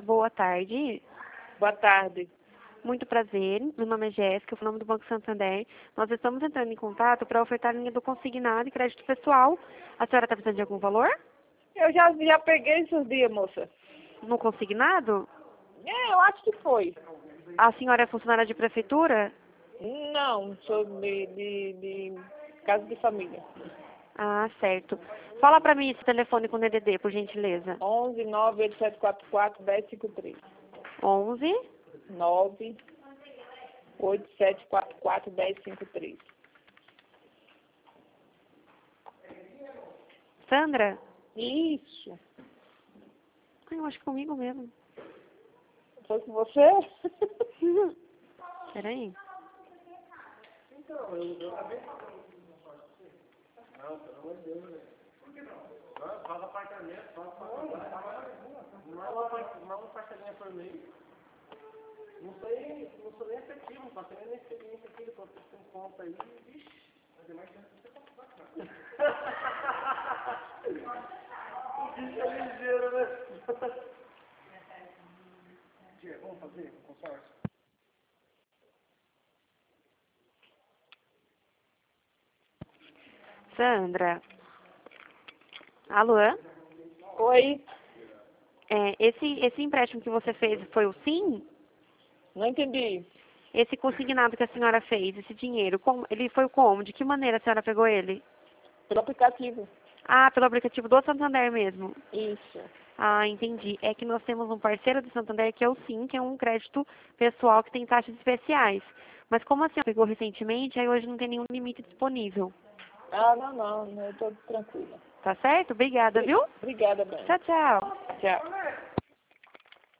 boa tarde. Boa tarde. Muito prazer, meu nome é Jéssica, eu sou o nome do Banco Santander. Nós estamos entrando em contato para ofertar a linha do consignado e crédito pessoal. A senhora está precisando de algum valor? Eu já peguei esses dias, moça. No consignado? Eu acho que foi. A senhora é funcionária de prefeitura? Não, sou de casa de família. Ah, certo. Fala para mim esse telefone com DDD, por gentileza. 11 98744 1053. 11. 9 8744 1053. Sandra? Isso. Ai, eu acho que comigo mesmo. Foi com você? Peraí. Não, pelo amor de Deus, né? Por que não? Faz apartamento, faz uma apartamento por mês. Não sou nem efetivo, não passei nem experiência aqui, depois você tem conta aí, vixi, vai ter mais chance de você comprar. Bicho é ligeiro, né? Tia, vamos fazer um consórcio? Sandra? Alô? Oi. Esse empréstimo que você fez foi o SIM? Não entendi. Esse consignado que a senhora fez, esse dinheiro, ele foi como? De que maneira a senhora pegou ele? Pelo aplicativo. Ah, pelo aplicativo do Santander mesmo. Isso. Ah, entendi. É que nós temos um parceiro do Santander que é o SIM, que é um crédito pessoal que tem taxas especiais. Mas como a senhora pegou recentemente, aí hoje não tem nenhum limite disponível. Ah, não, eu tô tranquila. Tá certo? Obrigada, viu? Obrigada, Brenda. Tchau, tchau. Tchau.